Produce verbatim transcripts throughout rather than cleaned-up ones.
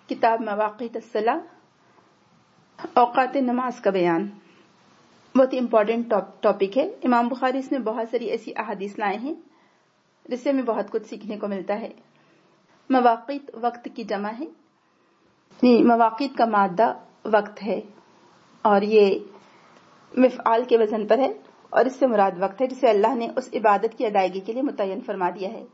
کتاب مواقیت الصلاۃ، اوقات نماز کا بیان، بہت ہی امپورٹنٹ ٹاپک ہے۔ امام بخاری اس میں بہت ساری ایسی احادیث لائے ہیں جس سے ہمیں بہت کچھ سیکھنے کو ملتا ہے۔ مواقیت وقت کی جمع ہے، مواقیت کا مادہ وقت ہے اور یہ مفعال کے وزن پر ہے، اور اس سے مراد وقت ہے جسے اللہ نے اس عبادت کی ادائیگی کے لیے متعین فرما دیا ہے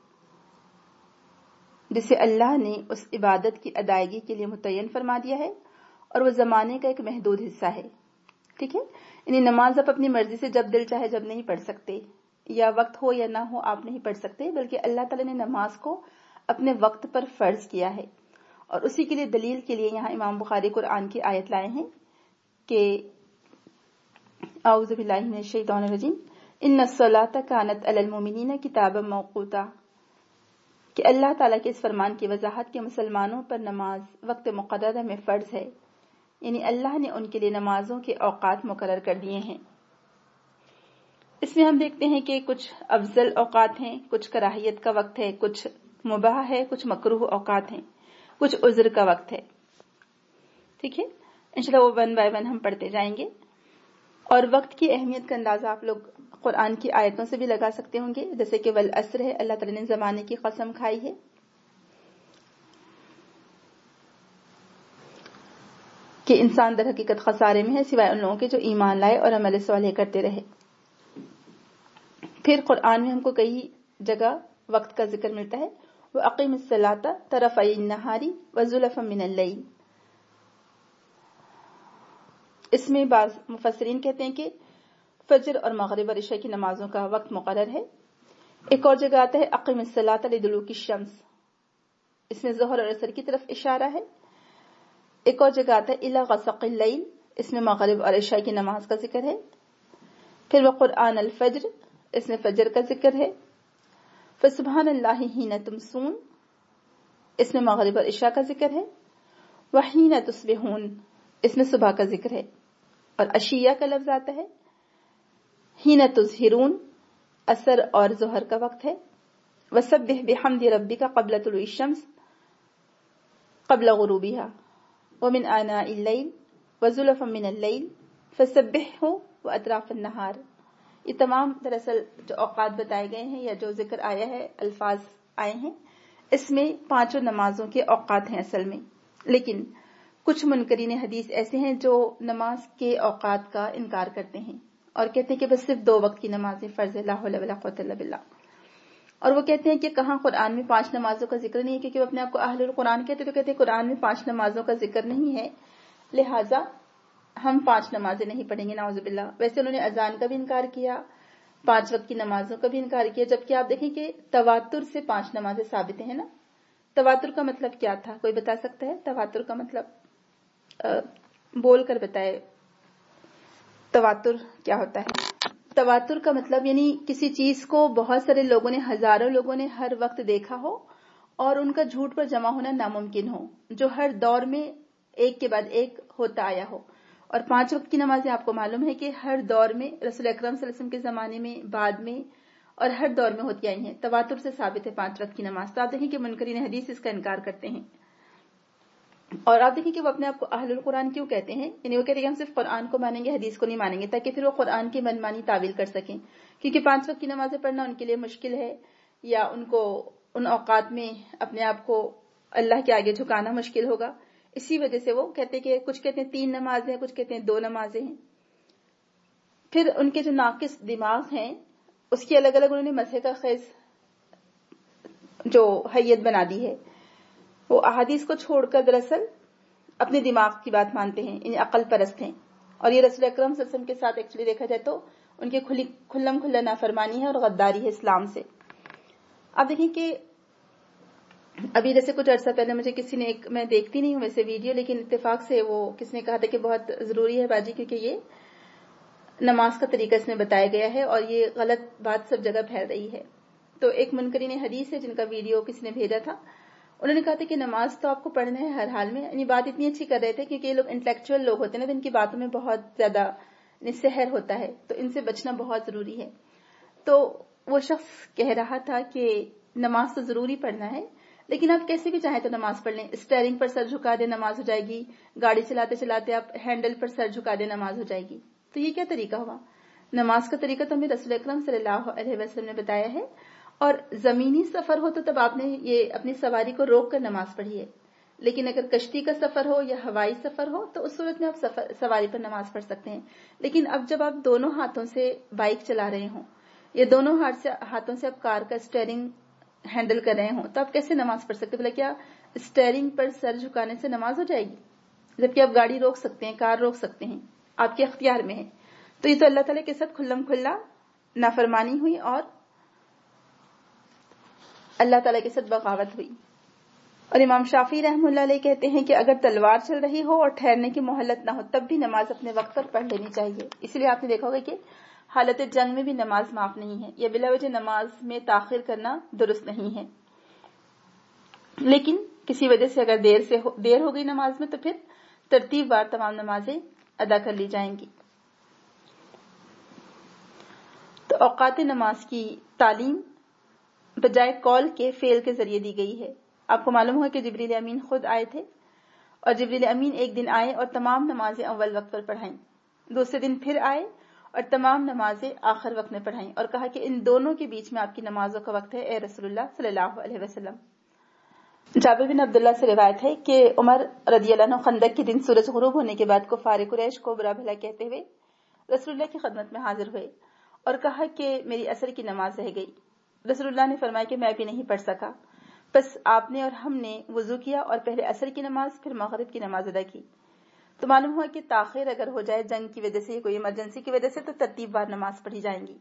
جسے اللہ نے اس عبادت کی ادائیگی کے لیے متعین فرما دیا ہے اور وہ زمانے کا ایک محدود حصہ ہے۔ ٹھیک ہے، یعنی نماز آپ اپنی مرضی سے جب دل چاہے جب نہیں پڑھ سکتے، یا وقت ہو یا نہ ہو آپ نہیں پڑھ سکتے، بلکہ اللہ تعالی نے نماز کو اپنے وقت پر فرض کیا ہے، اور اسی کے لیے دلیل کے لیے یہاں امام بخاری قرآن کی آیت لائے ہیں کہ اعوذ باللہ من الشیطان الرجیم ان الصلاۃ کانت علی المؤمنین کتابا موقوتا، کہ اللہ تعالیٰ کے اس فرمان کی وضاحت کے مسلمانوں پر نماز وقت مقررہ میں فرض ہے، یعنی اللہ نے ان کے لیے نمازوں کے اوقات مقرر کر دیے ہیں۔ اس میں ہم دیکھتے ہیں کہ کچھ افضل اوقات ہیں، کچھ کراہیت کا وقت ہے، کچھ مباح ہے، کچھ مکروہ اوقات ہیں، کچھ عذر کا وقت ہے۔ ٹھیک ہے، انشاءاللہ وہ ون بائی ون ہم پڑھتے جائیں گے، اور وقت کی اہمیت کا اندازہ آپ لوگ قرآن کی آیتوں سے بھی لگا سکتے ہوں گے، جیسے کہ والعصر ہے، اللہ تعالیٰ نے زمانے کی قسم کھائی ہے۔ کہ انسان در حقیقت خسارے میں ہے سوائے ان لوگوں کے جو ایمان لائے اور عمل صالح کرتے رہے۔ پھر قرآن میں ہم کو کئی جگہ وقت کا ذکر ملتا ہے، وَأَقِمِ الصَّلَاةَ طَرَفَيِ النَّهَارِ وَزُلَفًا مِنَ اللَّيْلِ۔ اس میں بعض مفسرین کہتے ہیں کہ فجر اور مغرب اور عشاء کی نمازوں کا وقت مقرر ہے۔ ایک اور جگہ آتا ہے اقم الصلاۃ لدلوک الشمس، اس میں ظہر اور عصر کی طرف اشارہ ہے۔ ایک اور جگہ آتا ہے الی غسق اللیل، اس میں مغرب اور عشاء کی نماز کا ذکر ہے۔ پھر وقرآن الفجر، اس میں فجر کا ذکر ہے۔ فسبحان اللہ حین تمسون، اس میں مغرب اور عشاء کا ذکر ہے۔ وحین تصبحون، اس میں صبح کا ذکر ہے، اور عشیہ کا لفظ آتا ہے۔ حین تظہرون، عصر اور ظہر کا وقت ہے۔ وسبح بحمد ربک قبل طلوع الشمس قبل غروبها ومن آناء اللیل وزلفا من اللیل فسبحہ واطراف النہار۔ یہ تمام دراصل جو اوقات بتائے گئے ہیں یا جو ذکر آیا ہے، الفاظ آئے ہیں، اس میں پانچوں نمازوں کے اوقات ہیں اصل میں، لیکن کچھ منکرین حدیث ایسے ہیں جو نماز کے اوقات کا انکار کرتے ہیں اور کہتے ہیں کہ بس صرف دو وقت کی نمازیں فرض ہے، لا حول ولا قوۃ الا باللہ۔ اور وہ کہتے ہیں کہ کہاں قرآن میں پانچ نمازوں کا ذکر نہیں ہے، کیونکہ وہ اپنے آپ کو اہل القرآن کہتے ہیں، تو کہتے ہیں قرآن میں پانچ نمازوں کا ذکر نہیں ہے، لہٰذا ہم پانچ نمازیں نہیں پڑھیں گے، نعوذ باللہ۔ ویسے انہوں نے اذان کا بھی انکار کیا، پانچ وقت کی نمازوں کا بھی انکار کیا، جبکہ آپ دیکھیں کہ تواتر سے پانچ نمازیں ثابت ہیں نا۔ تواتر کا مطلب کیا تھا، کوئی بتا سکتا ہے؟ تواتر کا مطلب بول کر بتائے، تواتر کیا ہوتا ہے؟ تواتر کا مطلب یعنی کسی چیز کو بہت سارے لوگوں نے، ہزاروں لوگوں نے ہر وقت دیکھا ہو اور ان کا جھوٹ پر جمع ہونا ناممکن ہو، جو ہر دور میں ایک کے بعد ایک ہوتا آیا ہو۔ اور پانچ وقت کی نمازیں آپ کو معلوم ہے کہ ہر دور میں رسول اکرم صلی اللہ علیہ وسلم کے زمانے میں، بعد میں، اور ہر دور میں ہوتی آئی ہیں۔ تواتر سے ثابت ہے پانچ وقت کی نماز۔ تو آپ دیکھیں کہ منکرین حدیث اس کا انکار کرتے ہیں، اور آپ دیکھیں کہ وہ اپنے آپ کو اہل القرآن کیوں کہتے ہیں، یعنی وہ کہتے ہیں کہ ہم صرف قرآن کو مانیں گے، حدیث کو نہیں مانیں گے، تاکہ پھر وہ قرآن کی منمانی تعویل کر سکیں، کیونکہ پانچ وقت کی نمازیں پڑھنا ان کے لیے مشکل ہے، یا ان کو ان اوقات میں اپنے آپ کو اللہ کے آگے جھکانا مشکل ہوگا۔ اسی وجہ سے وہ کہتے ہیں کہ کچھ کہتے ہیں تین نمازیں، کچھ کہتے ہیں دو نمازیں ہیں۔ پھر ان کے جو ناقص دماغ ہیں اس کی الگ الگ انہوں نے مسح کا خیز جو حیت بنا دی ہے، وہ احادیث کو چھوڑ کر دراصل اپنے دماغ کی بات مانتے ہیں، یعنی عقل پرست ہیں، اور یہ رسول اکرم صلی اللہ علیہ وسلم کے ساتھ ایکچولی دیکھا جائے تو ان کی کھلی کھلم کھلا نافرمانی ہے اور غداری ہے اسلام سے۔ آپ دیکھیں کہ ابھی جیسے کچھ عرصہ پہلے مجھے کسی نے ایک، میں دیکھتی نہیں ہوں ویسے ویڈیو، لیکن اتفاق سے وہ کس نے کہا تھا کہ بہت ضروری ہے باجی، کیونکہ یہ نماز کا طریقہ اس میں بتایا گیا ہے اور یہ غلط بات سب جگہ پھیل رہی ہے۔ تو ایک منکرین حدیث ہے جن کا ویڈیو کسی نے بھیجا تھا، انہوں نے کہا تھا کہ نماز تو آپ کو پڑھنا ہے ہر حال میں، یعنی بات اتنی اچھی کر رہے تھے کیونکہ یہ لوگ انٹلیکچوئل لوگ ہوتے ہیں نا، تو ان کی باتوں میں بہت زیادہ سحر ہوتا ہے، تو ان سے بچنا بہت ضروری ہے۔ تو وہ شخص کہہ رہا تھا کہ نماز تو ضروری پڑھنا ہے، لیکن آپ کیسے بھی چاہیں تو نماز پڑھ لیں. اسٹیئرنگ پر سر جھکا دیں نماز ہو جائے گی, گاڑی چلاتے چلاتے آپ ہینڈل پر سر جھکا دیں نماز ہو جائے گی. تو یہ کیا طریقہ ہوا؟ نماز کا طریقہ تو ہمیں رسول اکرم صلی اللہ علیہ وسلم نے بتایا ہے. اور زمینی سفر ہو تو تب آپ نے یہ اپنی سواری کو روک کر نماز پڑھی ہے, لیکن اگر کشتی کا سفر ہو یا ہوائی سفر ہو تو اس صورت میں آپ سفر سواری پر نماز پڑھ سکتے ہیں. لیکن اب جب آپ دونوں ہاتھوں سے بائک چلا رہے ہوں یا دونوں ہاتھ سے ہاتھوں سے آپ کار کا اسٹیئرنگ ہینڈل کر رہے ہوں تو آپ کیسے نماز پڑھ سکتے؟ بولا کیا اسٹیئرنگ پر سر جھکانے سے نماز ہو جائے گی؟ جبکہ آپ گاڑی روک سکتے ہیں, کار روک سکتے ہیں, آپ کے اختیار میں ہے. تو یہ تو اللہ تعالیٰ کے ساتھ کھلم کھلا نافرمانی ہوئی اور اللہ تعالیٰ کے ساتھ بغاوت ہوئی. اور امام شافعی رحمہ اللہ علیہ کہتے ہیں کہ اگر تلوار چل رہی ہو اور ٹھہرنے کی مہلت نہ ہو تب بھی نماز اپنے وقت پر پڑھ لینی چاہیے. اس لیے آپ نے دیکھا ہوگا کہ حالت جنگ میں بھی نماز معاف نہیں ہے, یا بلا وجہ نماز میں تاخیر کرنا درست نہیں ہے. لیکن کسی وجہ سے اگر دیر سے ہو, دیر ہو گئی نماز میں تو پھر ترتیب وار تمام نمازیں ادا کر لی جائیں گی. تو اوقات نماز کی تعلیم بجائے قول کے فعل کے ذریعے دی گئی ہے. آپ کو معلوم ہو کہ جبریل امین خود آئے تھے, اور جبریل امین ایک دن آئے اور تمام نمازیں اول وقت پر پڑھائیں. دوسرے دن پھر آئے اور تمام نمازیں آخر وقت میں پڑھائیں, اور کہا کہ ان دونوں کے بیچ میں آپ کی نمازوں کا وقت ہے اے رسول اللہ صلی اللہ علیہ وسلم. جابر بن عبداللہ سے روایت ہے کہ عمر رضی اللہ عنہ خندق کے دن سورج غروب ہونے کے بعد کفار قریش کو برا بھلا کہتے ہوئے رسول اللہ کی خدمت میں حاضر ہوئے اور کہا کہ میری عصر کی نماز رہ گئی. رسول اللہ نے فرمایا کہ میں بھی نہیں پڑھ سکا. بس آپ نے اور ہم نے وضو کیا اور پہلے عصر کی نماز پھر مغرب کی نماز ادا کی. تو معلوم ہوا کہ تاخیر اگر ہو جائے جنگ کی وجہ سے, کوئی ایمرجنسی کی وجہ سے, تو ترتیب وار نماز پڑھی جائیں گی.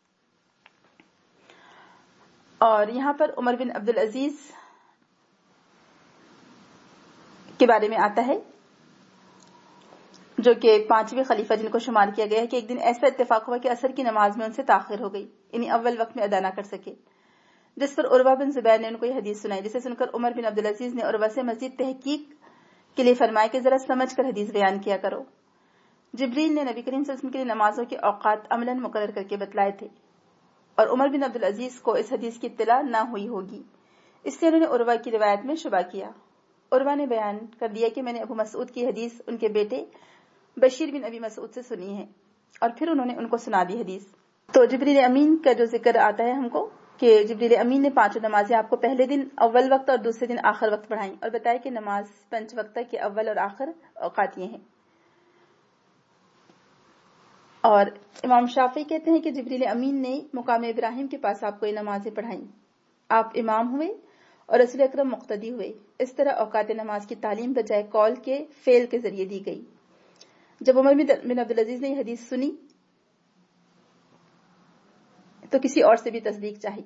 اور یہاں پر عمر بن عبد العزیز کے بارے میں آتا ہے جو کہ پانچویں خلیفہ جن کو شمار کیا گیا ہے کہ ایک دن ایسا اتفاق ہوا کہ عصر کی نماز میں ان سے تاخیر ہو گئی, یعنی اول وقت میں ادا نہ کر سکے, جس پر عروہ بن زبیر نے ان کو یہ حدیث سنائی, جسے سن کر عمر بن عبدالعزیز نے عروہ سے مزید تحقیق کے لیے فرمایا کہ ذرا سمجھ کر حدیث بیان کیا کرو. جبریل نے نبی کریم صلی اللہ علیہ وسلم کے لیے نمازوں کے اوقات عملاً مقرر کر کے بتلائے تھے, اور عمر بن عبدالعزیز کو اس حدیث کی اطلاع نہ ہوئی ہوگی, اس لیے انہوں نے عروہ کی روایت میں شبہ کیا. عروہ نے بیان کر دیا کہ میں نے ابو مسعود کی حدیث ان کے بیٹے بشیر بن ابی مسعود سے سنی ہے, اور پھر انہوں نے ان کو سنا دی حدیث. تو جبریل امین کا جو ذکر آتا ہے ہم کو کہ جبریل امین نے پانچوں نمازیں آپ کو پہلے دن اول وقت اور دوسرے دن آخر وقت پڑھائیں, اور بتایا کہ نماز پنج وقت کے اول اور آخر اوقات یہ ہیں. اور امام شافعی کہتے ہیں کہ جبریل امین نے مقام ابراہیم کے پاس آپ کو یہ نمازیں پڑھائیں, آپ امام ہوئے اور رسول اکرم مقتدی ہوئے. اس طرح اوقات نماز کی تعلیم بجائے قول کے فعل کے ذریعے دی گئی. جب عمر بن عبدالعزیز نے یہ حدیث سنی تو کسی اور سے بھی تصدیق چاہی,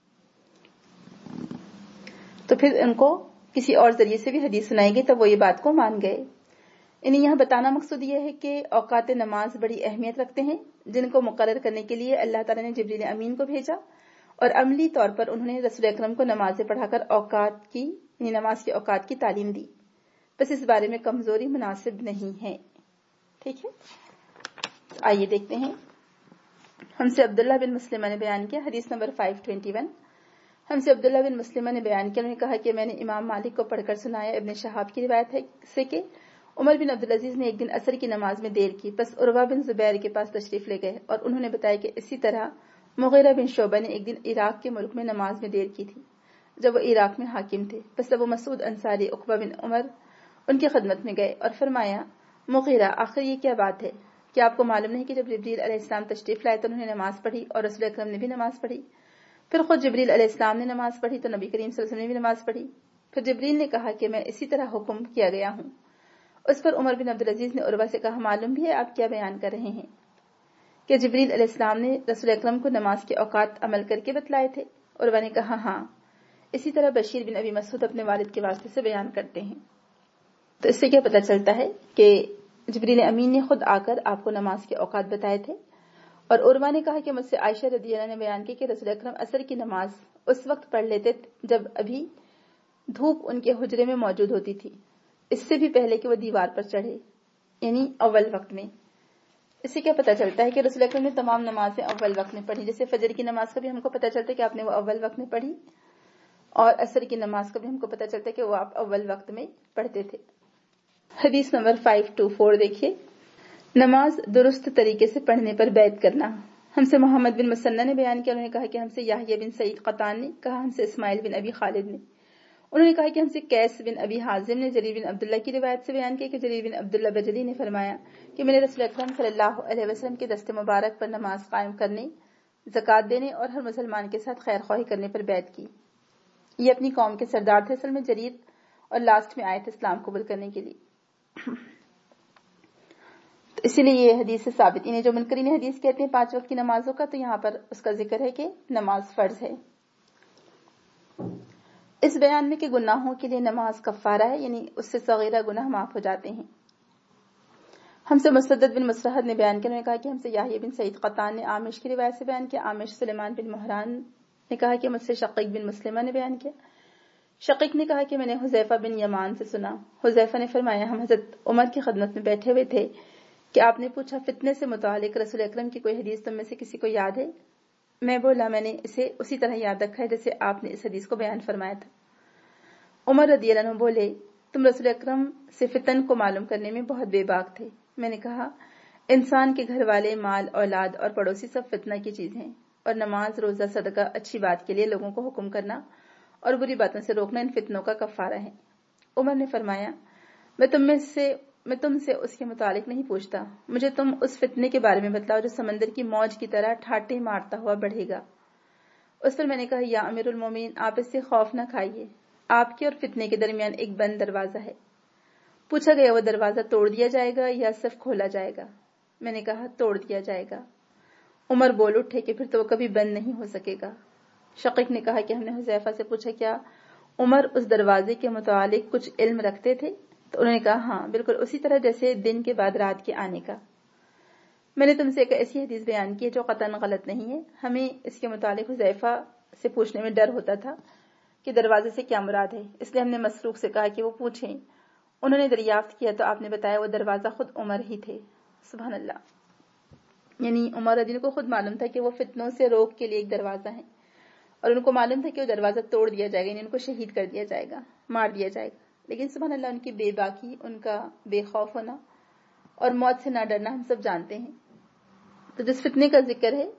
تو پھر ان کو کسی اور ذریعے سے بھی حدیث سنائی گئی, تب وہ یہ بات کو مان گئے. انہیں یہاں بتانا مقصود یہ ہے کہ اوقات نماز بڑی اہمیت رکھتے ہیں, جن کو مقرر کرنے کے لیے اللہ تعالیٰ نے جبریل امین کو بھیجا, اور عملی طور پر انہوں نے رسول اکرم کو نمازیں پڑھا کر اوقات کی یعنی نماز کے اوقات کی تعلیم دی. بس اس بارے میں کمزوری مناسب نہیں ہے. ٹھیک ہے, آئیے دیکھتے ہیں. ہم سے عبداللہ بن مسلمہ نے بیان کیا, حدیث نمبر پانچ سو اکیس. ہم سے عبداللہ بن مسلمہ نے بیان کیا, انہوں نے کہا کہ میں نے امام مالک کو پڑھ کر سنایا. ابن شہاب کی روایت ہے سے کہ عمر بن عبدالعزیز نے ایک دن عصر کی نماز میں دیر کی, بس عروہ بن زبیر کے پاس تشریف لے گئے, اور انہوں نے بتایا کہ اسی طرح مغیرہ بن شعبہ نے ایک دن عراق کے ملک میں نماز میں دیر کی تھی جب وہ عراق میں حاکم تھے. بس ابو مسعود انصاری عقبہ بن عمر ان کی خدمت میں گئے اور فرمایا, مغیرہ آخر یہ کیا بات ہے, کیا آپ کو معلوم نہیں کہ جب جبریل علیہ السلام تشریف لائے تو انہوں نے نماز پڑھی اور رسول اکرم نے بھی نماز پڑھی, پھر خود جبریل علیہ السلام نے نماز پڑھی تو نبی کریم صلی اللہ علیہ وسلم نے بھی نماز پڑھی, پھر جبریل نے کہا کہ میں اسی طرح حکم کیا گیا ہوں. اس پر عمر بن عبدالعزیز نے عروہ سے کہا, معلوم بھی ہے آپ کیا بیان کر رہے ہیں کہ جبریل علیہ السلام نے رسول اکرم کو نماز کے اوقات عمل کر کے بتلائے تھے؟ عروہ نے کہا ہاں, اسی طرح بشیر بن ابی مسعود اپنے والد کے واسطے سے بیان کرتے ہیں. تو اس سے کیا پتہ چلتا ہے کہ جبریل امین نے خود آ کر آپ کو نماز کے اوقات بتائے تھے. اور عروہ نے کہا کہ مجھ سے عائشہ رضی اللہ عنہا نے بیان کی کہ رسول اکرم عصر کی نماز اس وقت پڑھ لیتے جب ابھی دھوپ ان کے حجرے میں موجود ہوتی تھی, اس سے بھی پہلے کہ وہ دیوار پر چڑھے, یعنی اول وقت میں. اس سے کیا پتہ چلتا ہے کہ رسول اکرم نے تمام نمازیں اول وقت میں پڑھی, جیسے فجر کی نماز کا بھی ہم کو پتہ چلتا ہے کہ آپ نے وہ اول وقت میں پڑھی, اور عصر کی نماز کا بھی ہم کو پتہ چلتا ہے کہ وہ آپ اول وقت میں پڑھتے تھے۔ حدیث نمبر پانچ سو چوبیس دیکھیے، نماز درست طریقے سے پڑھنے پر بیعت کرنا۔ ہم سے محمد بن مسنہ نے بیان کیا، انہوں نے کہا کہ ہم سے یحییٰ بن سعید قطان نے کہا، ہم سے اسماعیل بن ابی خالد نے، انہوں نے کہا کہ ہم سے قیس بن ابی حازم نے جریر بن عبداللہ کی روایت سے بیان کیا کہ جریر بن عبداللہ بجلی نے فرمایا کہ میں نے رسول اکرم صلی اللہ علیہ وسلم کے دست مبارک پر نماز قائم کرنے، زکوٰۃ دینے اور ہر مسلمان کے ساتھ خیر خواہی کرنے پر بیعت کی۔ یہ اپنی قوم کے سردار تھے اصل میں جریر، اور لاسٹ میں آئے تھے اسلام قبول کرنے کے لیے، تو اسی لیے یہ حدیث سے ثابت، انہیں جو منکرین حدیث کہتے ہیں پانچ وقت کی نمازوں کا، تو یہاں پر اس کا ذکر ہے کہ نماز فرض ہے۔ اس بیان میں کہ گناہوں کے لیے نماز کفارہ ہے، یعنی اس سے صغیرہ گناہ معاف ہو جاتے ہیں۔ ہم سے مسدد بن مسرحد نے بیان کیا، انہوں نے کہا کہ ہم سے یحییٰ بن سعید قطان نے عامش کی روایت سے بیان کیا، عامش سلیمان بن مہران نے کہا کہ مجھ سے شقیق بن مسلمہ نے بیان کیا، شقیق نے کہا کہ میں نے حذیفہ بن یمان سے سنا، حذیفہ نے فرمایا ہم حضرت عمر کی خدمت میں بیٹھے ہوئے تھے کہ آپ نے پوچھا فتنے سے متعلق رسول اکرم کی کوئی حدیث تم میں سے کسی کو یاد ہے؟ میں بولا میں نے اسے اسی طرح یاد رکھا ہے جیسے آپ نے اس حدیث کو بیان فرمایا تھا۔ عمر رضی اللہ عنہ بولے تم رسول اکرم سے فتن کو معلوم کرنے میں بہت بے باک تھے۔ میں نے کہا انسان کے گھر والے، مال، اولاد اور پڑوسی سب فتنہ کی چیز ہیں، اور نماز، روزہ، صدقہ اچھی بات کے لیے لوگوں کو حکم کرنا اور بری باتوں سے روکنا ان فتنوں کا کفارہ ہے۔ عمر نے فرمایا میں تم میں سے میں تم سے اس کے متعلق نہیں پوچھتا، مجھے تم اس فتنے کے بارے میں بتلاؤ جو سمندر کی موج کی طرح ٹھاٹے مارتا ہوا بڑھے گا۔ اس پر میں نے کہا یا امیر المومنین، آپ اس سے خوف نہ کھائیے، آپ کے اور فتنے کے درمیان ایک بند دروازہ ہے۔ پوچھا گیا وہ دروازہ توڑ دیا جائے گا یا صرف کھولا جائے گا؟ میں نے کہا توڑ دیا جائے گا۔ عمر بول اٹھے کہ پھر تو وہ کبھی بند نہیں ہو سکے گا۔ شقیق نے کہا کہ ہم نے حذیفہ سے پوچھا کیا عمر اس دروازے کے متعلق کچھ علم رکھتے تھے؟ تو انہوں نے کہا ہاں، بالکل اسی طرح جیسے دن کے بعد رات کے آنے کا۔ میں نے تم سے ایک ایسی حدیث بیان کی ہے جو قطعاً غلط نہیں ہے۔ ہمیں اس کے متعلق حذیفہ سے پوچھنے میں ڈر ہوتا تھا کہ دروازے سے کیا مراد ہے، اس لیے ہم نے مسروق سے کہا کہ وہ پوچھیں۔ انہوں نے دریافت کیا تو آپ نے بتایا وہ دروازہ خود عمر ہی تھے۔ سبحان اللہ، یعنی عمر رضی اللہ کو خود معلوم تھا کہ وہ فتنوں سے روک کے لیے ایک دروازہ ہے، اور ان کو معلوم تھا کہ وہ دروازہ توڑ دیا جائے گا، یعنی ان کو شہید کر دیا جائے گا، مار دیا جائے گا، لیکن سبحان اللہ ان کی بے باکی، ان کا بے خوف ہونا اور موت سے نہ ڈرنا ہم سب جانتے ہیں۔ تو جس فتنے کا ذکر ہے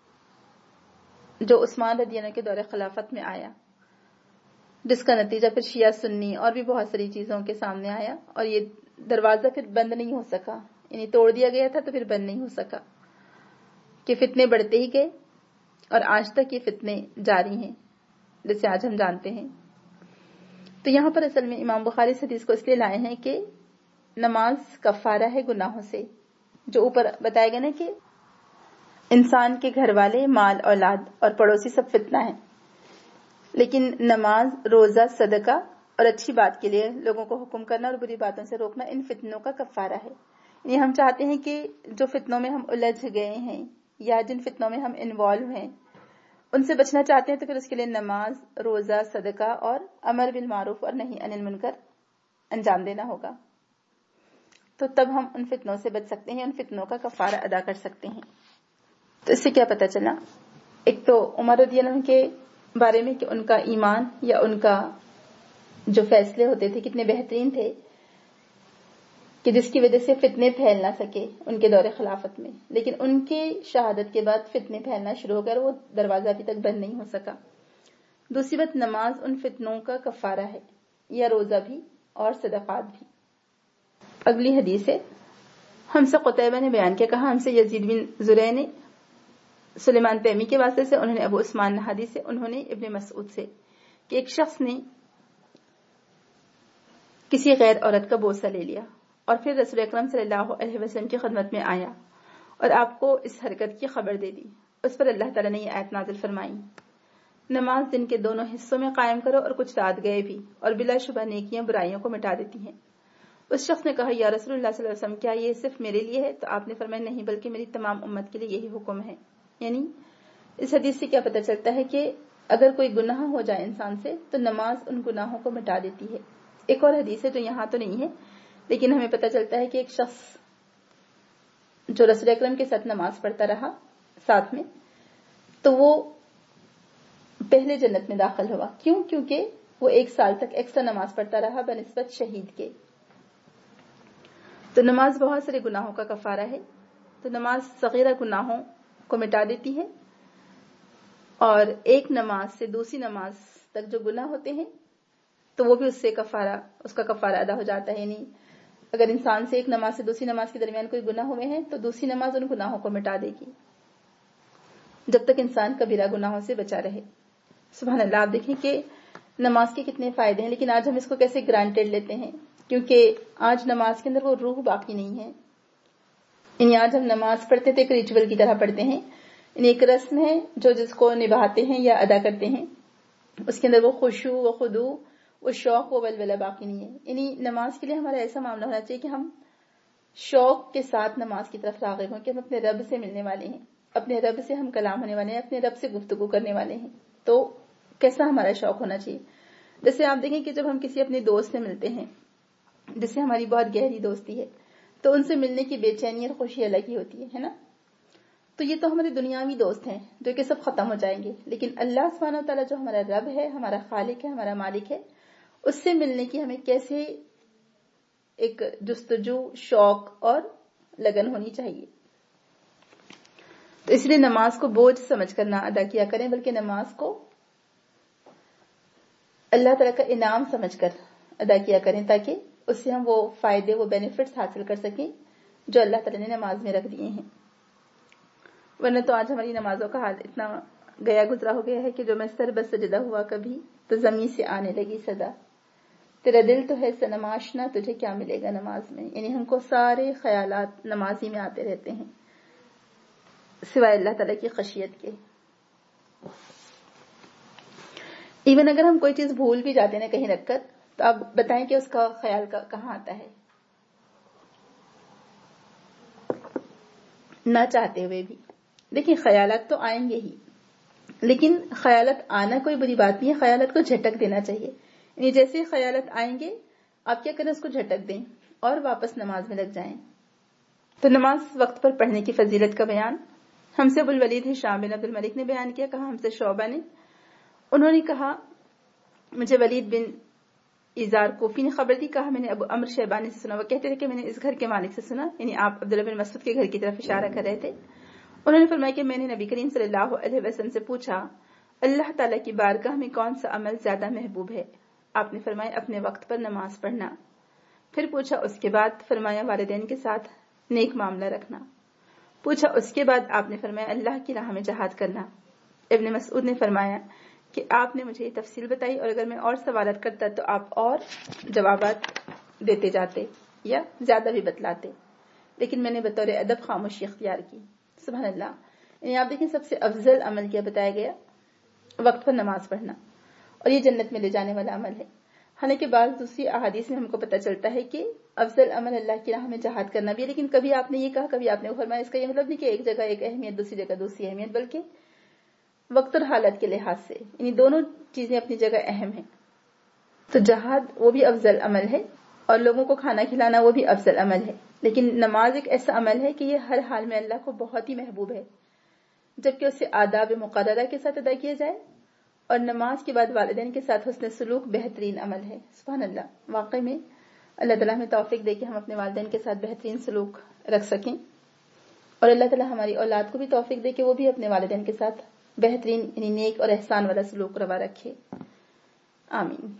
جو عثمان رضی اللہ کے دور خلافت میں آیا، جس کا نتیجہ پھر شیعہ سنی اور بھی بہت ساری چیزوں کے سامنے آیا، اور یہ دروازہ پھر بند نہیں ہو سکا، یعنی توڑ دیا گیا تھا تو پھر بند نہیں ہو سکا، کہ فتنے بڑھتے ہی گئے اور آج تک یہ فتنے جاری ہیں جسے آج ہم جانتے ہیں۔ تو یہاں پر اصل میں امام بخاری اس حدیث کو اس لیے لائے ہیں کہ نماز کفارہ ہے گناہوں سے، جو اوپر بتایا گیا نا کہ انسان کے گھر والے، مال، اولاد اور پڑوسی سب فتنہ ہیں، لیکن نماز، روزہ، صدقہ اور اچھی بات کے لیے لوگوں کو حکم کرنا اور بری باتوں سے روکنا ان فتنوں کا کفارہ ہے۔ یعنی ہم چاہتے ہیں کہ جو فتنوں میں ہم الجھ گئے ہیں یا جن فتنوں میں ہم انوالو ہیں ان سے بچنا چاہتے ہیں، تو پھر اس کے لیے نماز، روزہ، صدقہ اور امر بالمعروف اور نہی عن المنکر انجام دینا ہوگا، تو تب ہم ان فتنوں سے بچ سکتے ہیں، ان فتنوں کا کفارہ ادا کر سکتے ہیں۔ تو اس سے کیا پتہ چلا؟ ایک تو عمر رضی اللہ عنہ کے بارے میں کہ ان کا ایمان یا ان کا جو فیصلے ہوتے تھے کتنے بہترین تھے، کہ جس کی وجہ سے فتنے پھیل نہ سکے ان کے دور خلافت میں، لیکن ان کے شہادت کے بعد فتنے پھیلنا شروع ہو گئے اور وہ دروازہ ابھی تک بند نہیں ہو سکا۔ دوسری بات، نماز ان فتنوں کا کفارہ ہے، یا روزہ بھی اور صدقات بھی۔ اگلی حدیث ہے، ہم سے قتیبہ نے بیان کیا، کہا ہم سے یزید بن زرع نے سلیمان تیمی کے واسطے سے، انہوں نے ابو عثمان نہدی سے، انہوں نے ابن مسعود سے، کہ ایک شخص نے کسی غیر عورت کا بوسہ لے لیا اور پھر رسول اکرم صلی اللہ علیہ وسلم کی خدمت میں آیا اور آپ کو اس حرکت کی خبر دے دی۔ اس پر اللہ تعالیٰ نے یہ آیت نازل فرمائی، نماز دن کے دونوں حصوں میں قائم کرو اور کچھ رات گئے بھی، اور بلا شبہ نیکیاں برائیوں کو مٹا دیتی ہیں۔ اس شخص نے کہا یا رسول اللہ صلی اللہ علیہ وسلم، کیا یہ صرف میرے لیے ہے؟ تو آپ نے فرمایا نہیں، بلکہ میری تمام امت کے لیے یہی حکم ہے۔ یعنی اس حدیث سے کیا پتہ چلتا ہے کہ اگر کوئی گناہ ہو جائے انسان سے تو نماز ان گناہوں کو مٹا دیتی ہے۔ ایک اور حدیث ہے جو یہاں تو نہیں ہے، لیکن ہمیں پتہ چلتا ہے کہ ایک شخص جو رسول اکرم کے ساتھ نماز پڑھتا رہا ساتھ میں، تو وہ پہلے جنت میں داخل ہوا. کیوں؟ کیونکہ وہ ایک سال تک ایکسٹرا نماز پڑھتا رہا بنسبت شہید کے. تو نماز بہت سارے گناہوں کا کفارہ ہے. تو نماز صغیرہ گناہوں کو مٹا دیتی ہے، اور ایک نماز سے دوسری نماز تک جو گناہ ہوتے ہیں تو وہ بھی اس سے کفارہ اس کا کفارہ ادا ہو جاتا ہے. یعنی اگر انسان سے ایک نماز سے دوسری نماز کے درمیان کوئی گناہ ہوئے ہیں تو دوسری نماز ان گناہوں کو مٹا دے گی، جب تک انسان کبیرہ گناہوں سے بچا رہے. سبحان اللہ. آپ دیکھیں کہ نماز کے کتنے فائدے ہیں، لیکن آج ہم اس کو کیسے گرانٹیڈ لیتے ہیں، کیونکہ آج نماز کے اندر وہ روح باقی نہیں ہے. یعنی آج ہم نماز پڑھتے تھے ایک ریچول کی طرح پڑھتے ہیں، یعنی ایک رسم ہے جو جس کو نبھاتے ہیں یا ادا کرتے ہیں، اس کے اندر وہ خشوع و خضوع وہ شوق و ولولہ باقی نہیں ہے. یعنی نماز کے لیے ہمارا ایسا معاملہ ہونا چاہیے کہ ہم شوق کے ساتھ نماز کی طرف راغب ہوں کہ ہم اپنے رب سے ملنے والے ہیں، اپنے رب سے ہم کلام ہونے والے ہیں، اپنے رب سے گفتگو کرنے والے ہیں. تو کیسا ہمارا شوق ہونا چاہیے. جیسے آپ دیکھیں کہ جب ہم کسی اپنے دوست سے ملتے ہیں جس سے ہماری بہت گہری دوستی ہے تو ان سے ملنے کی بے چینی اور خوشی الگ ہی ہوتی ہے نا. تو یہ تو ہمارے دنیاوی دوست ہیں جو کہ سب ختم ہو جائیں گے، لیکن اللہ سبحانہ و تعالیٰ جو ہمارا رب ہے، ہمارا خالق ہے، ہمارا مالک ہے، اس سے ملنے کی ہمیں کیسے ایک جستجو، شوق اور لگن ہونی چاہیے. تو اس لیے نماز کو بوجھ سمجھ کر نہ ادا کیا کریں، بلکہ نماز کو اللہ تعالیٰ کا انعام سمجھ کر ادا کیا کریں، تاکہ اس سے ہم وہ فائدے، وہ بینیفٹس حاصل کر سکیں جو اللہ تعالیٰ نے نماز میں رکھ دیے ہیں. ورنہ تو آج ہماری نمازوں کا حال اتنا گیا گزرا ہو گیا ہے کہ جو میں سر بس سجدہ ہوا کبھی تو زمین سے آنے لگی صدا، تیرا دل تو ہے صنم آشنا، تجھے کیا ملے گا نماز میں. یعنی ہم کو سارے خیالات نمازی میں آتے رہتے ہیں سوائے اللہ تعالیٰ کی خشیت کے. ایون اگر ہم کوئی چیز بھول بھی جاتے ہیں کہیں رکھ کر تو آپ بتائیں کہ اس کا خیال کا کہاں آتا ہے، نہ چاہتے ہوئے بھی. دیکھیں خیالات تو آئیں گے ہی، لیکن خیالات آنا کوئی بری بات نہیں ہے، خیالات کو جھٹک دینا چاہیے. یعنی جیسے خیالات آئیں گے آپ کیا کریں، اس کو جھٹک دیں اور واپس نماز میں لگ جائیں. تو نماز وقت پر پڑھنے کی فضیلت کا بیان ہم سے ابو الولید ہشام بن عبد الملک نے بیان کیا. کہا ہم سے شعبہ نے، انہوں نے کہا مجھے ولید بن ایزار کوفی نے خبر دی. کہا میں نے ابو عمرو شیبانی سے سنا، وہ کہتے تھے کہ میں نے اس گھر کے مالک سے سنا، یعنی آپ عبداللہ بن مسعود کے گھر کی طرف اشارہ کر رہے تھے. انہوں نے فرمایا کہ میں نے نبی کریم صلی اللہ علیہ وسلم سے پوچھا اللہ تعالیٰ کی بارگاہ میں کون سا عمل زیادہ محبوب ہے. آپ نے فرمایا اپنے وقت پر نماز پڑھنا. پھر پوچھا اس کے بعد، فرمایا والدین کے ساتھ نیک معاملہ رکھنا. پوچھا اس کے بعد، آپ نے فرمایا اللہ کی راہ میں جہاد کرنا. ابن مسعود نے فرمایا کہ آپ نے مجھے یہ تفصیل بتائی، اور اگر میں اور سوالات کرتا تو آپ اور جوابات دیتے جاتے یا زیادہ بھی بتلاتے، لیکن میں نے بطور ادب خاموشی اختیار کی. سبحان اللہ. یعنی آپ دیکھیں سب سے افضل عمل کیا بتایا گیا، وقت پر نماز پڑھنا، اور یہ جنت میں لے جانے والا عمل ہے. حالانکہ بعض دوسری احادیث میں ہم کو پتہ چلتا ہے کہ افضل عمل اللہ کی راہ میں جہاد کرنا بھی ہے، لیکن کبھی آپ نے یہ کہا کبھی آپ نے فرمایا. اس کا یہ مطلب نہیں کہ ایک جگہ ایک اہمیت دوسری جگہ دوسری اہمیت، بلکہ وقت اور حالت کے لحاظ سے، یعنی دونوں چیزیں اپنی جگہ اہم ہیں. تو جہاد وہ بھی افضل عمل ہے، اور لوگوں کو کھانا کھلانا وہ بھی افضل عمل ہے. لیکن نماز ایک ایسا عمل ہے کہ یہ ہر حال میں اللہ کو بہت ہی محبوب ہے، جبکہ اسے آداب مقررہ کے ساتھ ادا کیا جائے. اور نماز کے بعد والدین کے ساتھ حسن سلوک بہترین عمل ہے. سبحان اللہ. واقعی میں اللہ تعالیٰ ہمیں توفیق دے کہ ہم اپنے والدین کے ساتھ بہترین سلوک رکھ سکیں، اور اللہ تعالیٰ ہماری اولاد کو بھی توفیق دے کہ وہ بھی اپنے والدین کے ساتھ بہترین یعنی نیک اور احسان والا سلوک روا رکھے. آمین.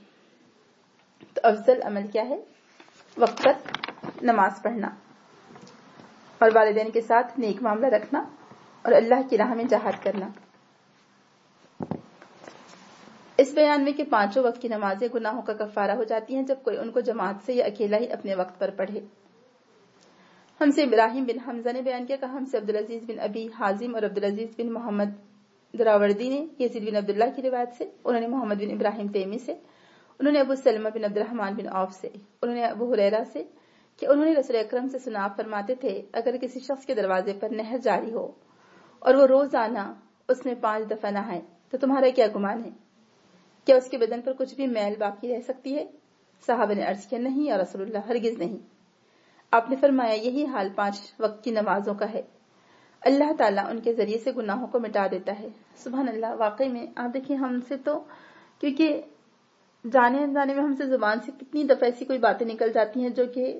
تو افضل عمل کیا ہے؟ وقت پر نماز پڑھنا، اور والدین کے ساتھ نیک معاملہ رکھنا، اور اللہ کی راہ میں جہاد کرنا. اس بیان میں کہ پانچوں وقت کی نمازیں گناہوں کا کفارہ ہو جاتی ہیں جب کوئی ان کو جماعت سے یا اکیلا ہی اپنے وقت پر پڑھے. ہم سے ابراہیم بن حمزہ نے بیان کیا. کہا ہم سے عبدالعزیز بن ابی حازم اور عبدالعزیز بن محمد دراوردی نے یزید بن عبداللہ کی روایت سے، انہوں نے محمد بن ابراہیم تیمی سے، انہوں نے ابو سلمہ بن عبد الرحمن بن عوف سے، انہوں نے ابو ہریرہ سے کہ انہوں نے رسول اکرم سے سنا فرماتے تھے اگر کسی شخص کے دروازے پر نہر جاری ہو اور وہ روزانہ اس میں پانچ دفعہ نہائے تو تمہارا کیا گمان ہے؟ کیا اس کے بدن پر کچھ بھی میل باقی رہ سکتی ہے؟ صحابہ نے عرض کیا نہیں یا رسول اللہ، ہرگز نہیں. آپ نے فرمایا یہی حال پانچ وقت کی نمازوں کا ہے. اللہ تعالیٰ ان کے ذریعے سے گناہوں کو مٹا دیتا ہے. سبحان اللہ. واقعی میں آپ دیکھیں ہم سے تو کیونکہ جانے انجانے میں ہم سے زبان سے کتنی دفعہ ایسی کوئی باتیں نکل جاتی ہیں جو کہ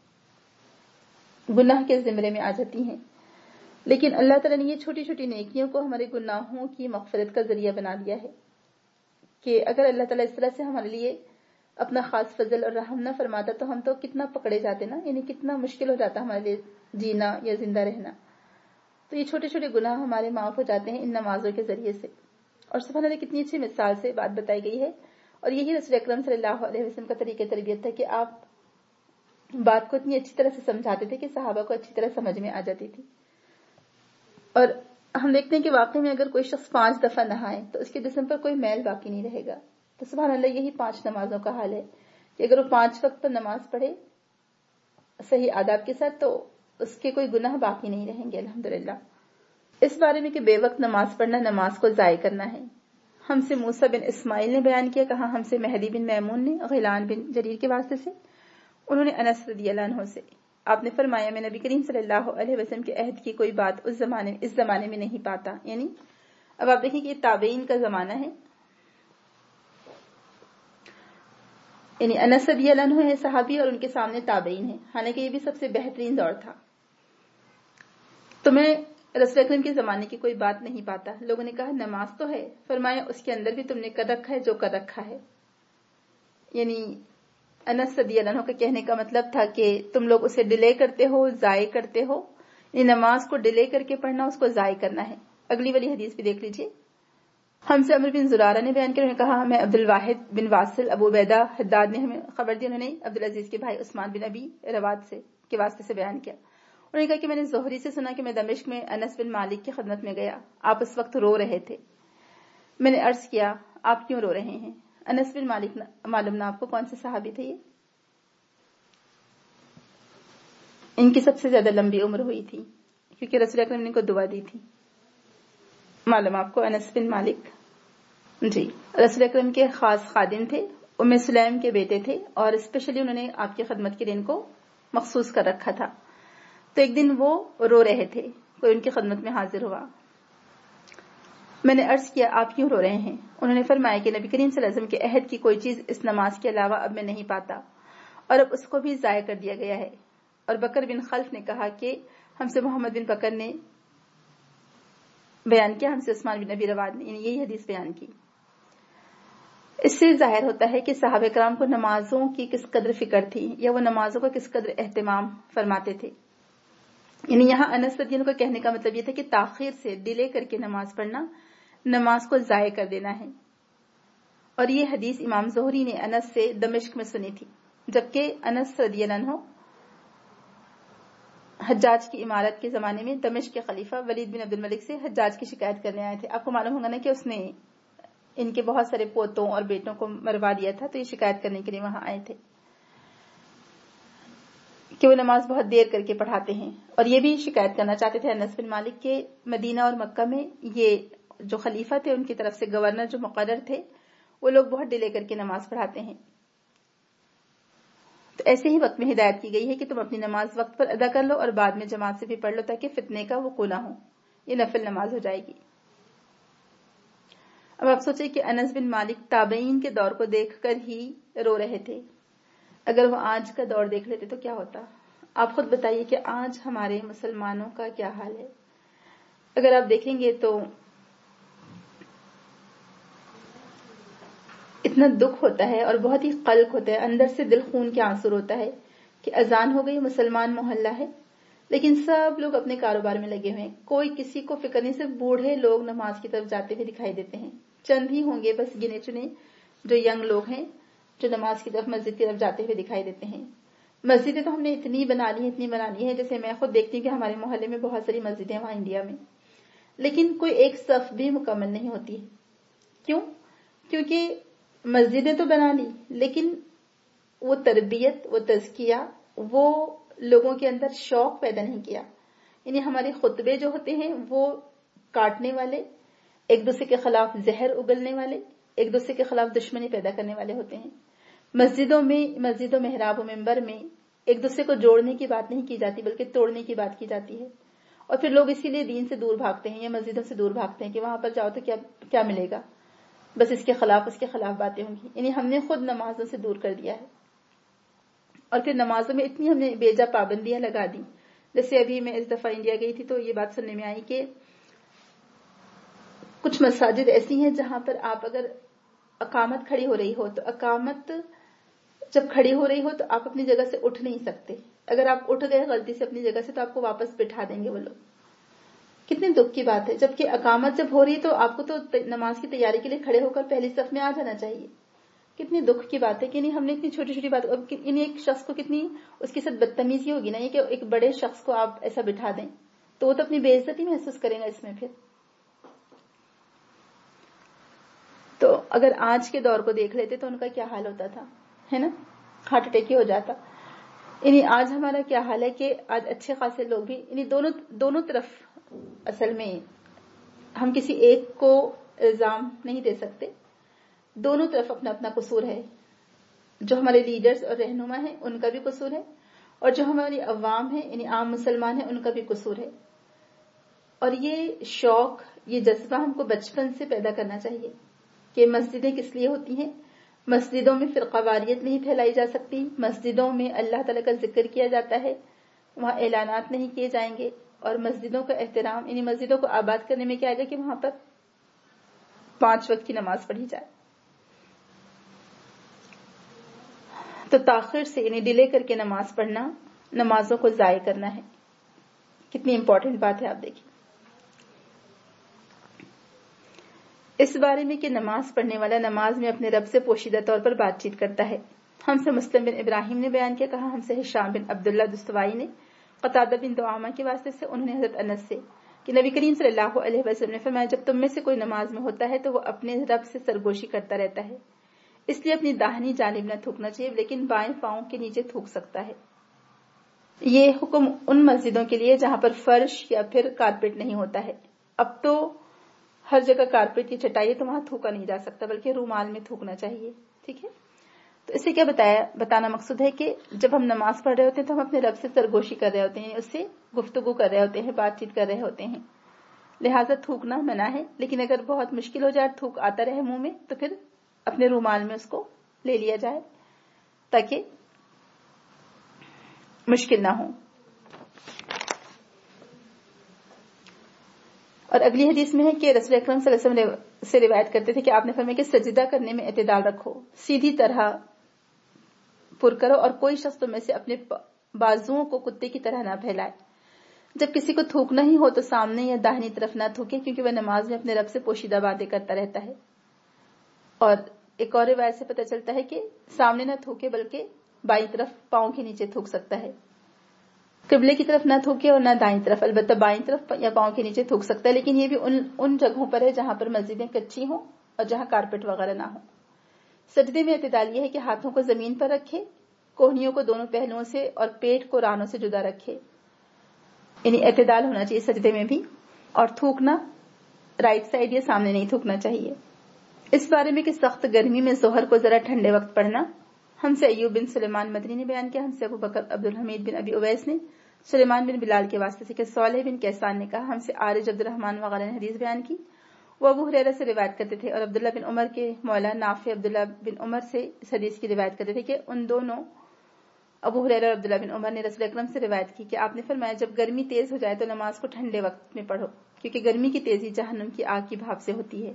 گناہ کے زمرے میں آ جاتی ہیں، لیکن اللہ تعالیٰ نے یہ چھوٹی چھوٹی نیکیوں کو ہمارے گناہوں کی مغفرت کا ذریعہ بنا دیا ہے کہ اگر اللہ تعالیٰ اس طرح سے ہمارے لیے اپنا خاص فضل اور رحم نہ فرماتا تو ہم تو کتنا پکڑے جاتے نا، یعنی کتنا مشکل ہو جاتا ہمارے لیے جینا یا زندہ رہنا. تو یہ چھوٹے چھوٹے گناہ ہمارے معاف ہو جاتے ہیں ان نمازوں کے ذریعے سے. اور سبحان اللہ کتنی اچھی مثال سے بات بتائی گئی ہے، اور یہی رسول اکرم صلی اللہ علیہ وسلم کا طریقہ تربیت تھا کہ آپ بات کو اتنی اچھی طرح سے سمجھاتے تھے کہ صحابہ کو اچھی طرح سمجھ میں آ جاتی تھی. اور ہم دیکھتے ہیں کہ واقعی میں اگر کوئی شخص پانچ دفعہ نہائے تو اس کے جسم پر کوئی میل باقی نہیں رہے گا. تو سبحان اللہ یہی پانچ نمازوں کا حال ہے کہ اگر وہ پانچ وقت پر نماز پڑھے صحیح آداب کے ساتھ تو اس کے کوئی گناہ باقی نہیں رہیں گے الحمدللہ. اس بارے میں کہ بے وقت نماز پڑھنا نماز کو ضائع کرنا ہے، ہم سے موسیٰ بن اسماعیل نے بیان کیا. کہا ہم سے مہدی بن میمون نے غیلان بن جریر کے واسطے سے، انہوں نے انس رضی اللہ عنہ سے، آپ نے فرمایا میں نبی کریم صلی اللہ علیہ وسلم کے عہد کی کوئی بات اس زمانے اس زمانے میں نہیں پاتا. یعنی اب آپ دیکھیں کہ یہ تابعین کا زمانہ ہے، یعنی انس رضی اللہ عنہ ہے صحابی اور ان کے سامنے تابعین ہیں، حالانکہ یہ بھی سب سے بہترین دور تھا. تو میں رسول اکرم کے زمانے کی کوئی بات نہیں پاتا. لوگوں نے کہا نماز تو ہے، فرمایا اس کے اندر بھی تم نے کر رکھا ہے جو کر رکھا ہے. یعنی انس رضی اللہ عنہ کا کہنے کا مطلب تھا کہ تم لوگ اسے ڈیلے کرتے ہو، ضائع کرتے ہو. یعنی نماز کو ڈیلے کر کے پڑھنا، اس کو ضائع کرنا ہے. اگلی والی حدیث بھی دیکھ لیجیے. ہم سے عمر بن زرارہ نے بیان کیا، انہوں نے کہا ہمیں عبد الواحد بن واصل ابو عبیدہ حداد نے ہمیں خبر دی، انہوں نے عبدالعزیز کے بھائی عثمان بن ابی رواد سے کے واسطے سے بیان کیا. انہوں نے کہا کہ میں نے زہری سے سنا کہ میں دمشق میں انس بن مالک کی خدمت میں گیا، آپ اس وقت رو رہے تھے. میں نے عرض کیا آپ کیوں رو رہے ہیں؟ انس بن مالک معلوم نا آپ کو کون سے صحابی تھے؟ یہ ان کی سب سے زیادہ لمبی عمر ہوئی تھی کیونکہ رسول اکرم نے ان کو دعا دی تھی. معلوم آپ کو انس بن مالک جی رسول اکرم کے خاص خادم تھے، ام سلیم کے بیٹے تھے، اور اسپیشلی انہوں نے آپ کی خدمت کے لیے ان کو مخصوص کر رکھا تھا. تو ایک دن وہ رو رہے تھے، کوئی ان کی خدمت میں حاضر ہوا. میں نے عرض کیا آپ کیوں رو رہے ہیں؟ انہوں نے فرمایا کہ نبی کریم صلی اللہ علیہ وسلم کے عہد کی کوئی چیز اس نماز کے علاوہ اب میں نہیں پاتا، اور اب اس کو بھی ضائع کر دیا گیا ہے. اور بکر بن خلف نے کہا کہ ہم سے محمد بن بکر نے بیان کیا، ہم سے عثمان بن ابی رواد نے، یعنی یہی حدیث بیان کی. اس سے ظاہر ہوتا ہے کہ صحابہ کرام کو نمازوں کی کس قدر فکر تھی، یا وہ نمازوں کا کس قدر اہتمام فرماتے تھے. یعنی یہاں انس رضی اللہ عنہ کا کہنے کا مطلب یہ تھا کہ تاخیر سے ڈیلے کر کے نماز پڑھنا نماز کو ضائع کر دینا ہے. اور یہ حدیث امام زہری نے انس سے دمشق میں سنی تھی، جبکہ انس رضی اللہ عنہ حجاج کی امارت کے زمانے میں دمشق کے خلیفہ ولید بن عبد الملک سے حجاج کی شکایت کرنے آئے تھے. آپ کو معلوم ہوگا نا کہ اس نے ان کے بہت سارے پوتوں اور بیٹوں کو مروا دیا تھا، تو یہ شکایت کرنے کے لیے وہاں آئے تھے کہ وہ نماز بہت دیر کر کے پڑھاتے ہیں. اور یہ بھی شکایت کرنا چاہتے تھے انس بن مالک کے مدینہ اور مکہ میں یہ جو خلیفہ تھے ان کی طرف سے گورنر جو مقرر تھے وہ لوگ بہت ڈیلے کر کے نماز پڑھاتے ہیں. تو ایسے ہی وقت میں ہدایت کی گئی ہے کہ تم اپنی نماز وقت پر ادا کر لو اور بعد میں جماعت سے بھی پڑھ لو تاکہ فتنے کا وقوع نہ ہو. یہ نفل نماز ہو جائے گی. اب آپ سوچیں کہ انس بن مالک تابعین کے دور کو دیکھ کر ہی رو رہے تھے، اگر وہ آج کا دور دیکھ لیتے تو کیا ہوتا؟ آپ خود بتائیے کہ آج ہمارے مسلمانوں کا کیا حال ہے. اگر آپ دیکھیں گے تو اتنا دکھ ہوتا ہے اور بہت ہی قلق ہوتا ہے، اندر سے دل خون کے آنسو ہوتا ہے کہ اذان ہو گئی، مسلمان محلہ ہے، لیکن سب لوگ اپنے کاروبار میں لگے ہوئے ہیں، کوئی کسی کو فکر نہیں. صرف بوڑھے لوگ نماز کی طرف جاتے ہوئے دکھائی دیتے ہیں، چند ہی ہوں گے بس گنے چنے جو ینگ لوگ ہیں جو نماز کی طرف مسجد کی طرف جاتے ہوئے دکھائی دیتے ہیں. مسجدیں تو ہم نے اتنی بنا لی ہیں اتنی بنا لی ہیں، جیسے میں خود دیکھتی ہوں کہ ہمارے محلے میں بہت ساری مسجدیں وہاں انڈیا میں، لیکن کوئی ایک صف بھی مکمل نہیں ہوتی. کیوں؟ کیونکہ مسجدیں تو بنا لی لیکن وہ تربیت، وہ تزکیہ، وہ لوگوں کے اندر شوق پیدا نہیں کیا. یعنی ہمارے خطبے جو ہوتے ہیں وہ کاٹنے والے، ایک دوسرے کے خلاف زہر اگلنے والے، ایک دوسرے کے خلاف دشمنی پیدا کرنے والے ہوتے ہیں. مسجدوں میں، مسجد و محراب و منبر میں ایک دوسرے کو جوڑنے کی بات نہیں کی جاتی بلکہ توڑنے کی بات کی جاتی ہے. اور پھر لوگ اسی لیے دین سے دور بھاگتے ہیں یا مسجدوں سے دور بھاگتے ہیں کہ وہاں پر جاؤ تو کیا کیا ملے گا، بس اس کے خلاف اس کے خلاف باتیں ہوں گی. یعنی ہم نے خود نمازوں سے دور کر دیا ہے، اور پھر نمازوں میں اتنی ہم نے بے جا پابندیاں لگا دی. جیسے ابھی میں اس دفعہ انڈیا گئی تھی تو یہ بات سننے میں آئی کہ کچھ مساجد ایسی ہیں جہاں پر آپ اگر اقامت کھڑی ہو رہی ہو تو اقامت جب کھڑی ہو رہی ہو تو آپ اپنی جگہ سے اٹھ نہیں سکتے. اگر آپ اٹھ گئے غلطی سے اپنی جگہ سے تو آپ کو واپس بٹھا دیں گے وہ لوگ. کتنے دکھ کی بات ہے، جبکہ اقامت جب ہو رہی ہے تو آپ کو تو نماز کی تیاری کے لیے کھڑے ہو کر پہلی صف میں آ جانا چاہیے. کتنی دکھ کی بات ہے کہ ہم نے اتنی چھوٹی چھوٹی بات، انہیں ایک شخص کو کتنی اس کے ساتھ بدتمیزی ہوگی نا، یہ کہ ایک بڑے شخص کو آپ ایسا بٹھا دیں تو وہ تو اپنی بے عزتی محسوس کرے گا اس میں. پھر تو اگر آج کے دور کو دیکھ لیتے تو ان کا کیا حال ہوتا تھا، ہے نا، ہارٹ اٹیک ہی ہو جاتا. یعنی آج ہمارا کیا حال ہے کہ آج اچھے خاصے لوگ بھی، یعنی دونوں دونوں طرف اصل میں ہم کسی ایک کو الزام نہیں دے سکتے، دونوں طرف اپنا اپنا قصور ہے. جو ہمارے لیڈرز اور رہنما ہیں ان کا بھی قصور ہے، اور جو ہماری عوام ہیں یعنی عام مسلمان ہیں ان کا بھی قصور ہے. اور یہ شوق، یہ جذبہ ہم کو بچپن سے پیدا کرنا چاہیے کہ مسجدیں کس لیے ہوتی ہیں. مسجدوں میں فرقہ واریت نہیں پھیلائی جا سکتی، مسجدوں میں اللہ تعالیٰ کا ذکر کیا جاتا ہے، وہاں اعلانات نہیں کیے جائیں گے. اور مسجدوں کا احترام، یعنی مسجدوں کو آباد کرنے میں کیا آئے گا کہ وہاں پر پانچ وقت کی نماز پڑھی جائے. تو تاخیر سے یعنی ڈیلے کر کے نماز پڑھنا نمازوں کو ضائع کرنا ہے. کتنی امپورٹنٹ بات ہے آپ دیکھیں اس بارے میں کہ نماز پڑھنے والا نماز میں اپنے رب سے پوشیدہ طور پر بات چیت کرتا ہے. ہم سے مسلم بن ابراہیم نے بیان کیا، کہا ہم سے ہشام بن عبداللہ دستوائی نے قتادہ بن دعامہ کے واسطے سے، انہوں نے حضرت انس سے کہ نبی کریم صلی اللہ علیہ وسلم نے فرمایا جب تم میں سے کوئی نماز میں ہوتا ہے تو وہ اپنے رب سے سرگوشی کرتا رہتا ہے، اس لیے اپنی داہنی جانب نہ تھوکنا چاہیے لیکن بائیں پاؤں کے نیچے تھوک سکتا ہے. یہ حکم ان مسجدوں کے لیے جہاں پر فرش یا پھر کارپیٹ نہیں ہوتا ہے. اب تو ہر جگہ کارپیٹ کی چٹائی ہے تو وہاں تھوکا نہیں جا سکتا بلکہ رومال میں تھوکنا چاہیے. ٹھیک ہے، تو اس سے کیا بتایا بتانا مقصود ہے کہ جب ہم نماز پڑھ رہے ہوتے ہیں تو ہم اپنے رب سے سرگوشی کر رہے ہوتے ہیں، اس سے گفتگو کر رہے ہوتے ہیں، بات چیت کر رہے ہوتے ہیں، لہٰذا تھوکنا منع ہے. لیکن اگر بہت مشکل ہو جائے، تھوک آتا رہے منہ میں، تو پھر اپنے رومال میں اس کو لے لیا جائے تاکہ مشکل نہ ہو. اور اگلی حدیث میں ہے کہ رسول اکرم صلی اللہ علیہ وسلم سے روایت کرتے تھے کہ آپ نے فرمایا کہ سجدہ کرنے میں اعتدال رکھو، سیدھی طرح پر کرو، اور کوئی شخص تم میں سے اپنے بازوؤں کو کتے کی طرح نہ پھیلائے. جب کسی کو تھوکنا ہی ہو تو سامنے یا داہنی طرف نہ تھوکے کیونکہ وہ نماز میں اپنے رب سے پوشیدہ باتیں کرتا رہتا ہے. اور ایک اور روایت سے پتہ چلتا ہے کہ سامنے نہ تھوکے بلکہ بائیں طرف پاؤں کے نیچے تھوک سکتا ہے. قبلے کی طرف نہ تھوکے اور نہ دائیں طرف، البتہ بائیں طرف یا پاؤں کے نیچے تھوک سکتا ہے، لیکن یہ بھی ان ان جگہوں پر ہے جہاں پر مسجدیں کچی ہوں اور جہاں کارپیٹ وغیرہ نہ ہو. سجدے میں اعتدال یہ ہے کہ ہاتھوں کو زمین پر رکھے، کوہنیوں کو دونوں پہلوؤں سے اور پیٹ کو رانوں سے جدا رکھے، یعنی اعتدال ہونا چاہیے سجدے میں بھی. اور تھوکنا رائٹ سائڈ یا سامنے نہیں تھوکنا چاہیے. اس بارے میں کہ سخت گرمی میں ظہر کو ذرا ٹھنڈے وقت پڑھنا، ہم سے ایوب بن سلیمان مدنی نے بیان کیا، ہم سے ابو بکر عبد الحمید بن ابی اویس نے سلیمان بن بلال کے واسطے سے کہ صالح بن کیسان نے کہا، ہم سے عارج عبد الرحمن وغیرہ نے حدیث بیان کی. وہ ابو ہریرہ سے روایت کرتے تھے اور عبداللہ بن عمر کے مولا نافع عبداللہ بن عمر سے اس حدیث کی روایت کرتے تھے کہ ان دونوں ابو ہریرہ اور عبداللہ بن عمر نے رسول اکرم سے روایت کی کہ آپ نے فرمایا جب گرمی تیز ہو جائے تو نماز کو ٹھنڈے وقت میں پڑھو، کیونکہ گرمی کی تیزی جہنم کی آگ کی بھاپ سے ہوتی ہے.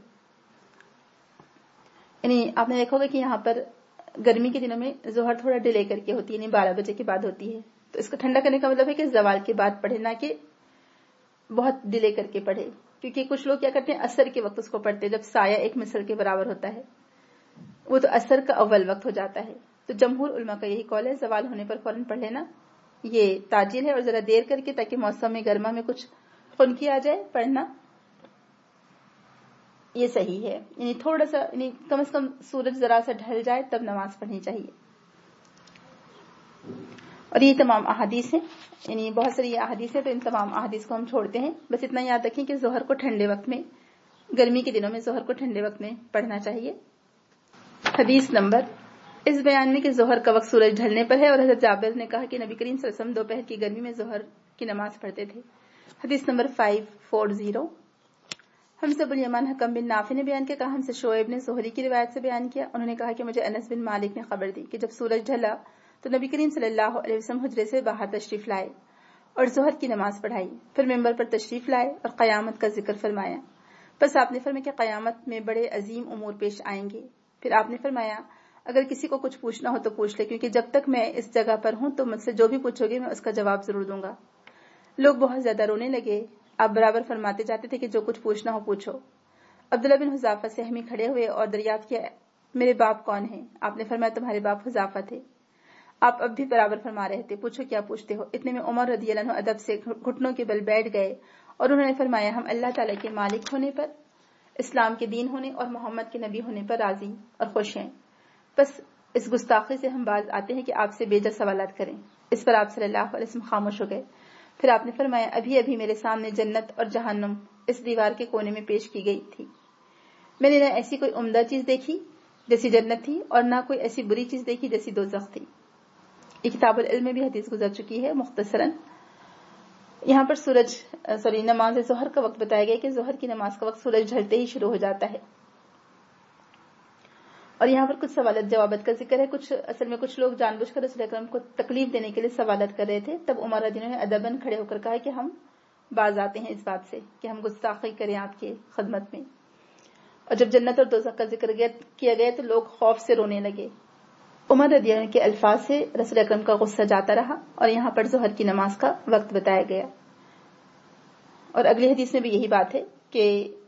یعنی آپ نے دیکھا ہوگا کہ یہاں پر گرمی کے دنوں میں ظہر تھوڑا ڈیلے کر کے ہوتی ہے، یعنی بارہ بجے کے بعد ہوتی ہے. تو اس کو ٹھنڈا کرنے کا مطلب ہے کہ زوال کے بعد پڑھے، نہ کہ بہت ڈیلے کر کے پڑھے. کیونکہ کچھ لوگ کیا کرتے ہیں عصر کے وقت اس کو پڑھتے ہیں جب سایہ ایک مثل کے برابر ہوتا ہے، وہ تو عصر کا اول وقت ہو جاتا ہے. تو جمہور علماء کا یہی قول ہے زوال ہونے پر فوراً پڑھ لینا یہ تاجیل ہے، اور ذرا دیر کر کے تاکہ موسم گرما میں کچھ خنکی آ جائے پڑھنا یہ صحیح ہے. یعنی تھوڑا سا یعنی کم از کم سورج ذرا سا ڈھل جائے تب نماز پڑھنی چاہیے. اور یہ تمام احادیث ہیں، یعنی بہت ساری احادیث ہیں تو ان تمام احادیث کو ہم چھوڑتے ہیں. بس اتنا یاد رکھیں کہ ظہر کو ٹھنڈے وقت میں، گرمی کے دنوں میں ظہر کو ٹھنڈے وقت میں پڑھنا چاہیے. حدیث نمبر اس بیان میں کہ ظہر کا وقت سورج ڈھلنے پر ہے، اور حضرت جابر نے کہا کہ نبی کریم صلی اللہ علیہ وسلم دوپہر کی گرمی میں ظہر کی نماز پڑھتے تھے. حدیث نمبر فائیو فور زیرو. ہم سے ابو الیمان حکم بن نافع نے بیان کیا، کہا ہم سے شعیب نے زہری کی روایت سے بیان کیا، انہوں نے کہا کہ مجھے انس بن مالک نے خبر دی کہ جب سورج ڈھلا تو نبی کریم صلی اللہ علیہ وسلم حجرے سے باہر تشریف لائے اور ظہر کی نماز پڑھائی، پھر ممبر پر تشریف لائے اور قیامت کا ذکر فرمایا. بس آپ نے فرمایا کہ قیامت میں بڑے عظیم امور پیش آئیں گے. پھر آپ نے فرمایا اگر کسی کو کچھ پوچھنا ہو تو پوچھ لے، کیونکہ جب تک میں اس جگہ پر ہوں تو مجھ سے جو بھی پوچھو گے میں اس کا جواب ضرور دوں گا. لوگ بہت زیادہ رونے لگے. آپ برابر فرماتے جاتے تھے کہ جو کچھ پوچھنا ہو پوچھو. عبداللہ بن حذافہ سہمی کھڑے ہوئے اور دریافت کیا میرے باپ کون ہیں؟ آپ نے فرمایا تمہارے باپ حذافہ تھے. آپ اب بھی برابر فرما رہے تھے پوچھو کیا پوچھتے ہو. اتنے میں عمر رضی اللہ عنہ ادب سے گھٹنوں کے بل بیٹھ گئے اور انہوں نے فرمایا ہم اللہ تعالیٰ کے مالک ہونے پر، اسلام کے دین ہونے اور محمد کے نبی ہونے پر راضی اور خوش ہیں. بس اس گستاخی سے ہم باز آتے ہیں کہ آپ سے بے جا سوالات کریں. اس پر آپ صلی اللہ علیہ وسلم خاموش ہو گئے. پھر آپ نے فرمایا ابھی ابھی میرے سامنے جنت اور جہنم اس دیوار کے کونے میں پیش کی گئی تھی. میں نے نہ ایسی کوئی عمدہ چیز دیکھی جیسی جنت تھی اور نہ کوئی ایسی بری چیز دیکھی جیسی دوزخ تھی. یہ کتاب العلم میں بھی حدیث گزر چکی ہے مختصراً. یہاں پر سورج سوری نماز ظہر کا وقت بتایا گیا کہ ظہر کی نماز کا وقت سورج ڈھلتے ہی شروع ہو جاتا ہے. اور یہاں پر کچھ سوالات جوابات کا ذکر ہے. کچھ اصل میں کچھ لوگ جان بوجھ کر رسول اکرم کو تکلیف دینے کے لیے سوالات کر رہے تھے. تب عمر رضی اللہ عنہ نے ادباً کھڑے ہو کر کہا کہ ہم باز آتے ہیں اس بات سے کہ ہم گستاخی کریں آپ کی خدمت میں. اور جب جنت اور دوزخ کا ذکر کیا گیا تو لوگ خوف سے رونے لگے. عمر رضی اللہ عنہ کے الفاظ سے رسول اکرم کا غصہ جاتا رہا اور یہاں پر ظہر کی نماز کا وقت بتایا گیا. اور اگلی حدیث میں بھی یہی بات ہے کہ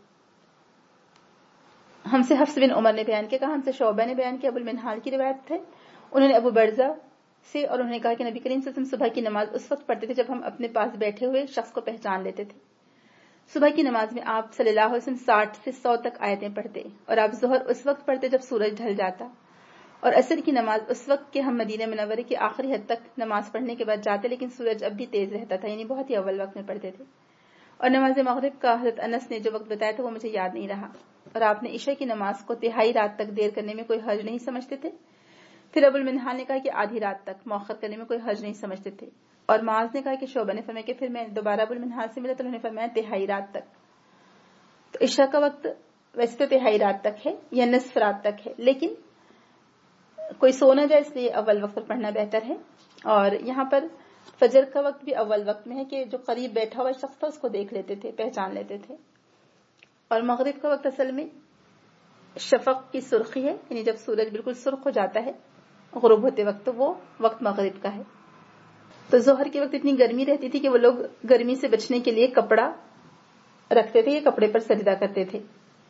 ہم سے حفص بن عمر نے بیان کیا، کہا ہم سے شعبہ نے بیان کیا، ابو المنہال کی روایت ہے. انہوں نے ابو برزہ سے اور انہوں نے کہا کہ نبی کریم صلی اللہ علیہ وسلم صبح کی نماز اس وقت پڑھتے تھے جب ہم اپنے پاس بیٹھے ہوئے شخص کو پہچان لیتے تھے. صبح کی نماز میں آپ صلی اللہ علیہ وسلم ساٹھ سے سو تک آیتیں پڑھتے اور آپ ظہر اس وقت پڑھتے جب سورج ڈھل جاتا، اور عصر کی نماز اس وقت کہ ہم مدینہ منورے کی آخری حد تک نماز پڑھنے کے بعد جاتے لیکن سورج اب بھی تیز رہتا تھا، یعنی بہت ہی اول وقت میں پڑھتے تھے. اور نماز مغرب کا حضرت انس نے جو وقت بتایا تھا وہ مجھے یاد نہیں رہا. اور آپ نے عشاء کی نماز کو تہائی رات تک دیر کرنے میں کوئی حرج نہیں سمجھتے تھے. پھر ابو المنہال نے کہا کہ آدھی رات تک مؤخر کرنے میں کوئی حرج نہیں سمجھتے تھے. اور معاذ نے کہا کہ شعبہ نے فرمایا کہ پھر میں دوبارہ ابو المنہال سے ملا تو انہوں نے فرمایا تہائی رات تک. تو عشاء کا وقت ویسے تو تہائی رات تک ہے یا نصف رات تک ہے، لیکن کوئی سو نہ جائے اس لیے اول وقت پر پڑھنا بہتر ہے. اور یہاں پر فجر کا وقت بھی اول وقت میں ہے کہ جو قریب بیٹھا ہوا شخص تھا اس کو دیکھ لیتے تھے، پہچان لیتے تھے. اور مغرب کا وقت اصل میں شفق کی سرخی ہے، یعنی جب سورج بالکل سرخ ہو جاتا ہے غروب ہوتے وقت، تو وہ وقت مغرب کا ہے. تو ظہر کے وقت اتنی گرمی رہتی تھی کہ وہ لوگ گرمی سے بچنے کے لیے کپڑا رکھتے تھے یا کپڑے پر سجدہ کرتے تھے.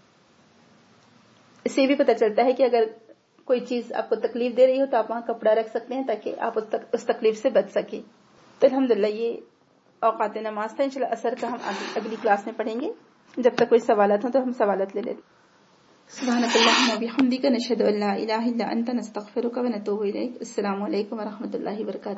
اس سے بھی پتہ چلتا ہے کہ اگر کوئی چیز آپ کو تکلیف دے رہی ہو تو آپ وہاں کپڑا رکھ سکتے ہیں تاکہ آپ اس تکلیف سے بچ سکیں. تو الحمدللہ یہ اوقات نماز تھا. انشاءاللہ اثر کا ہم اگلی کلاس میں پڑھیں گے. جب تک کوئی سوالات ہوں تو ہم سوالات لے لیتے. سبحانک اللہم و بحمدک نشہد ان لا الہ الا انت نستغفرک و نتوب الیک. السلام علیکم و رحمۃ اللہ وبرکاتہ.